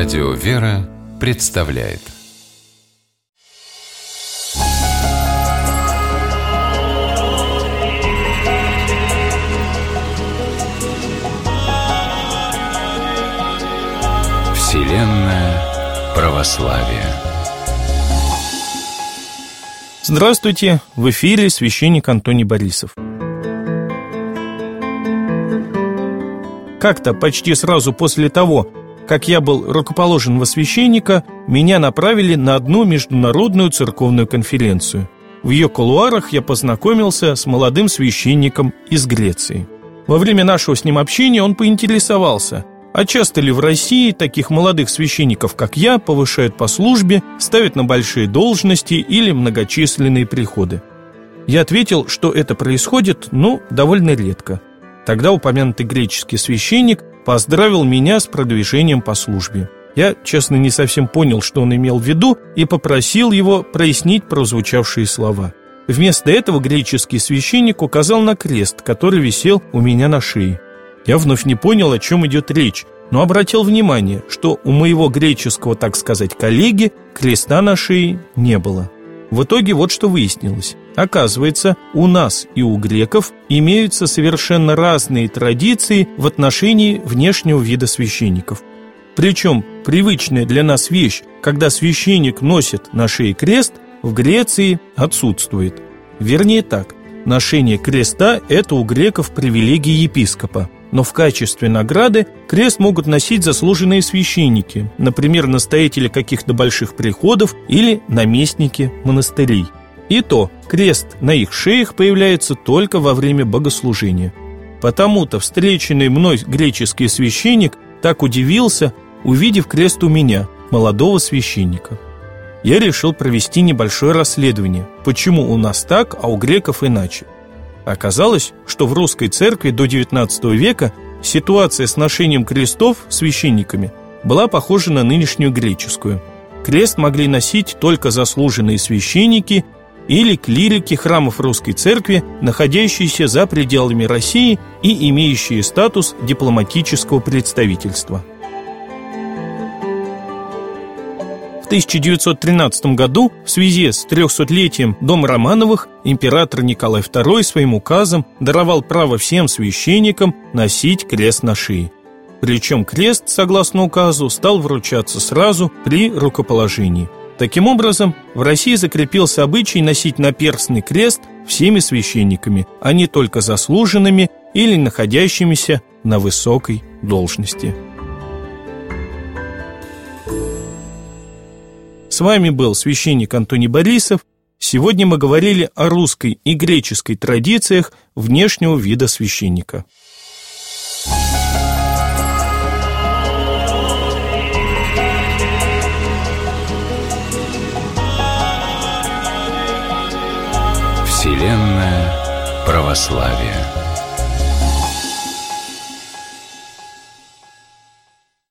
Радио «Вера» представляет. Вселенная православия. Здравствуйте! В эфире священник Антоний Борисов. Как-то почти сразу после того, как я был рукоположен во священника, меня направили на одну международную церковную конференцию. В ее кулуарах я познакомился с молодым священником из Греции. Во время нашего с ним общения он поинтересовался, а часто ли в России таких молодых священников, как я, повышают по службе, ставят на большие должности или многочисленные приходы. Я ответил, что это происходит, довольно редко. Тогда упомянутый греческий священник поздравил меня с продвижением по службе. Я, честно, не совсем понял, что он имел в виду, и попросил его прояснить прозвучавшие слова. Вместо этого греческий священник указал на крест, который висел у меня на шее. Я вновь не понял, о чем идет речь, но обратил внимание, что у моего греческого, так сказать, коллеги креста на шее не было. В итоге вот что выяснилось. Оказывается, у нас и у греков имеются совершенно разные традиции в отношении внешнего вида священников. Причем привычная для нас вещь, когда священник носит на шее крест, в Греции отсутствует. Вернее так, ношение креста – это у греков привилегия епископа. Но в качестве награды крест могут носить заслуженные священники, например, настоятели каких-то больших приходов или наместники монастырей. И то крест на их шеях появляется только во время богослужения. Потому-то встреченный мной греческий священник так удивился, увидев крест у меня, молодого священника. Я решил провести небольшое расследование, почему у нас так, а у греков иначе. Оказалось, что в русской церкви до XIX века ситуация с ношением крестов священниками была похожа на нынешнюю греческую. Крест могли носить только заслуженные священники или клирики храмов русской церкви, находящиеся за пределами России и имеющие статус дипломатического представительства. В 1913 году в связи с 300-летием дома Романовых император Николай II своим указом даровал право всем священникам носить крест на шее. Причем крест, согласно указу, стал вручаться сразу при рукоположении. Таким образом, в России закрепился обычай носить наперстный крест всеми священниками, а не только заслуженными или находящимися на высокой должности. С вами был священник Антоний Борисов. Сегодня мы говорили о русской и греческой традициях внешнего вида священника. Вселенная православия.